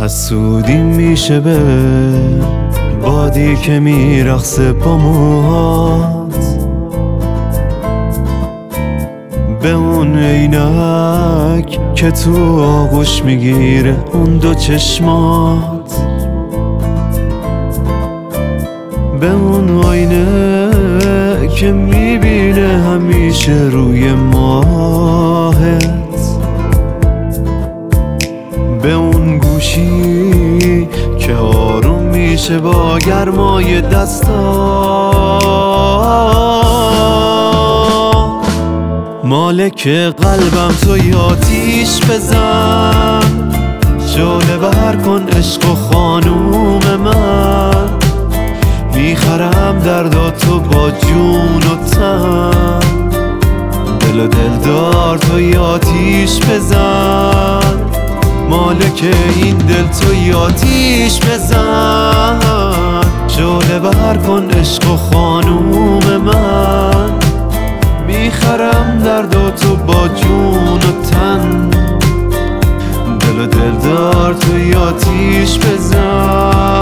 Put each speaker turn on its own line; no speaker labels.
حسودی میشه به بادی که میرقصه با موهات، به اون عینک که تو آغوش میگیره اون دو چشمات، به اون آینه که میبینه همیشه روی ماهت، به اون گوشی که آروم میشه با گرمای دستا. مالک قلبم توی آتیش بزن، شعله ور کن عشق و خانوم من، میخرم درداتو با جون و تن. دل و دلدار توی آتیش بزن، مالک این دل توی آتیش بزن، شعله ور کن عشق و خانوم من، میخرم درداتو با جون و تن. دل و دلدار توی آتیش بزن.